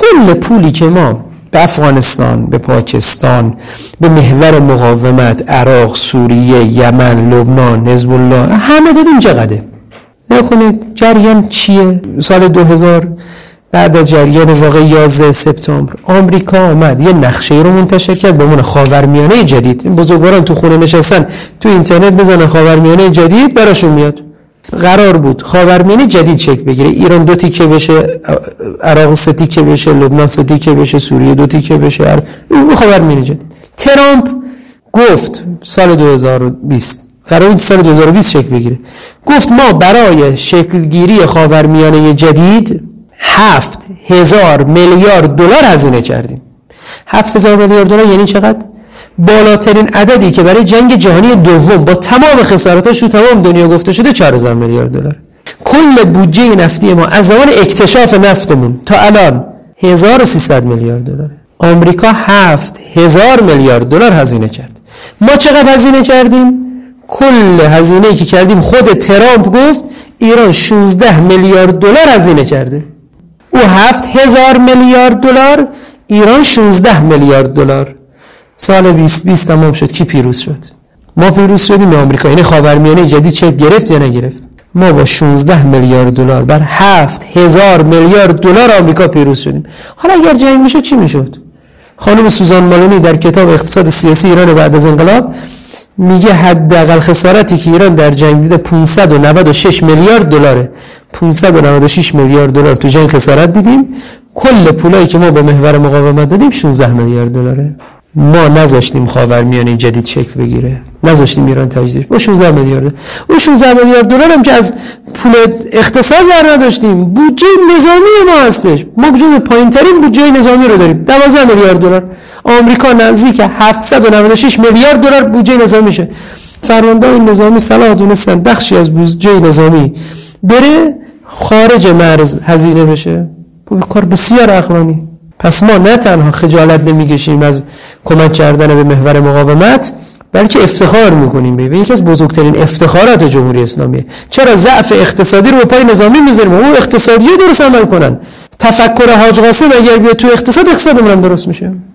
کل پولی که ما به افغانستان، به پاکستان، به محور مقاومت، عراق، سوریه، یمن، لبنان، حزب الله همه دادیم چقدره؟ نکنید جریان چیه؟ سال 2000 بعد از جریان واقع 11 سپتامبر آمریکا آمد یه نقشه رو منتشر کرد به عنوان خاورمیانه جدید. این بزرگواران تو خونه نشستن تو اینترنت بزنن خاورمیانه جدید براشون میاد. قرار بود خاورمیانه جدید شکل بگیره، ایران 2 تیکه بشه، عراق 3 تیکه بشه، لبنان 3 تیکه بشه، سوریه 2 تیکه بشه، خاورمیانه جدید. ترامپ گفت سال 2020 قرار بود سال 2020 شکل بگیره، گفت ما برای شکلگیری خاورمیانه جدید 7000 میلیارد دلار هزینه کردیم. 7000 میلیارد دلار یعنی چقدر؟ بالاترین عددی که برای جنگ جهانی دوم با تمام خساراتش تو تمام دنیا گفته شده 4000 میلیارد دلار. کل بودجه نفتی ما از زمان اکتشاف نفتمون تا الان 1300 میلیارد دلار. آمریکا 7000 میلیارد دلار هزینه کرد. ما چقدر هزینه کردیم؟ کل هزینه‌ای که کردیم خود ترامپ گفت ایران 16 میلیارد دلار هزینه کرده. او 7000 میلیارد دلار، ایران 16 میلیارد دلار. سال 2020 تمام شد. کی پیروز شد؟ ما پیروز شدیم یا آمریکا؟ یعنی خاورمیانه جدید چه گرفت یا نگرفت؟ ما با 16 میلیارد دلار بر 7000 میلیارد دلار آمریکا پیروز شدیم. حالا اگر جنگ میشد چی میشد؟ خانم سوزان مالونی در کتاب اقتصاد سیاسی ایران بعد از انقلاب میگه حداقل خسارتی که ایران در جنگ دیده 596 میلیارد دلاره. 596 میلیارد دلار تو جنگ خسارت دیدیم. کل پولایی که ما به محور مقاومت دادیم 16 میلیارد دلاره. ما نذاشتیم خاورمیانه جدید شکل بگیره، نذاشتیم ایران تجدید. با 16 میلیارد، اون 16 میلیارد دلار هم که از پول اقتصاد بر نداشتیم، بودجه نظامی ما هستش. ما جزو پایین‌ترین بودجه نظامی رو داریم، 12 میلیارد دلار. آمریکا نزدیک 796 میلیارد دلار بودجه نظامی شه. فرماندهان نظامی صلاح دونستن بخشی از بودجه نظامی بره خارج مرز هزینه بشه. کار بسیار عقلانی. پس ما نه تنها خجالت نمیکشیم از کمک کردن به محور مقاومت، بلکه افتخار میکنیم به یکی از بزرگترین افتخارات جمهوری اسلامی. چرا ضعف اقتصادی رو به پای نظامی میذاریم؟ اون اقتصادی درست عمل کنن. تفکر حاج قاسم اگر بیاد تو اقتصادمون هم درست میشه.